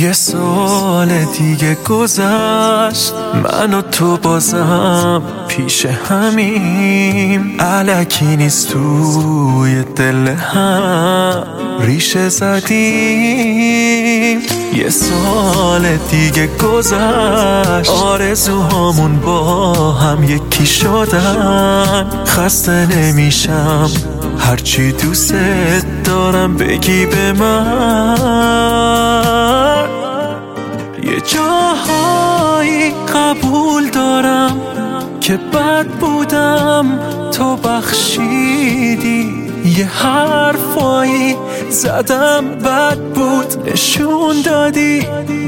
یه سال دیگه گذشت، من و تو بازم پیش همیم. الکی نیست توی دل هم ریشه زدیم. یه سال دیگه گذشت، آرزوهامون با هم یکی شدن. خسته نمیشم هرچی دوست دارم بگی به من. یه جاهایی قبول دارم که بد بودم، تو بخشیدی. یه حرفایی زدم بد بود، نشون دادی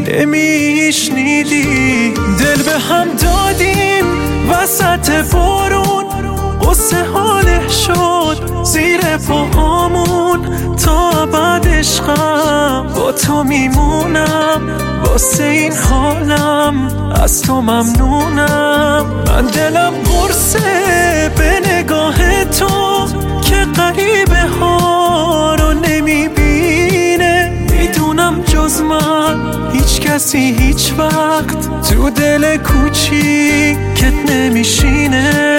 نمیشنیدی. دل به هم دادیم وسط بارون، قصه حاله شد زیر پاهامون. تا بعد عشقم با تو میمونم، واسه این حالم از تو ممنونم. من دلم قرصه به نگاه تو که غریبه ها رو نمیبینه. میدونم جز من هیچ کسی هیچ وقت تو دل کوچیکت نمیشینه.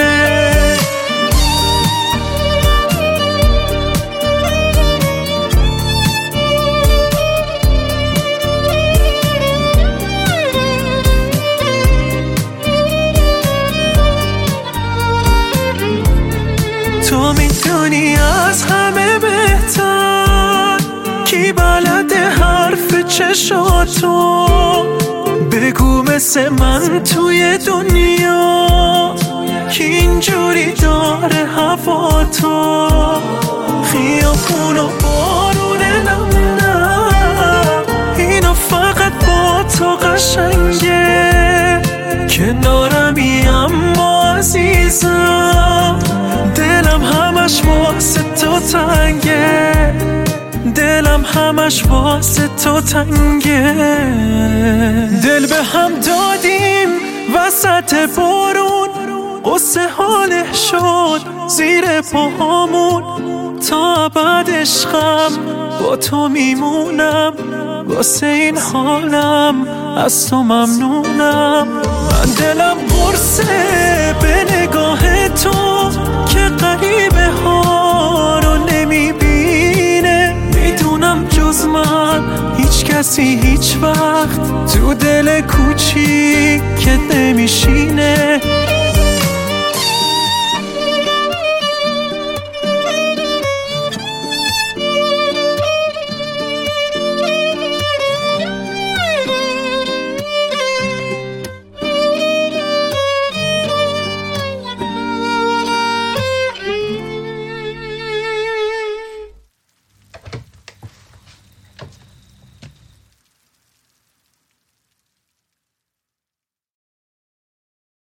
تو میدونی از همه بهتر کی بلده حرف چشاتو. بگو مثل من توی دنیا کی اینجوری داره هوا تو. خیابون و بارون نم اینا فقط با تو قشنگه. کنارمی اما عزیزم، دلم همش واسه تو تنگه. دلم همش واسه تو تنگه. دل به هم دادیم وسط بارون، قصه حاله شد زیر پاهامون. تا بعد عشقم با تو میمونم، واسه این حالم از تو ممنونم. من دلم قرصه به نگاه تو که غریبه ها رو نمیبینه. میدونم جز من هیچ کسی هیچ وقت تو دل کوچیکت نمیشینه.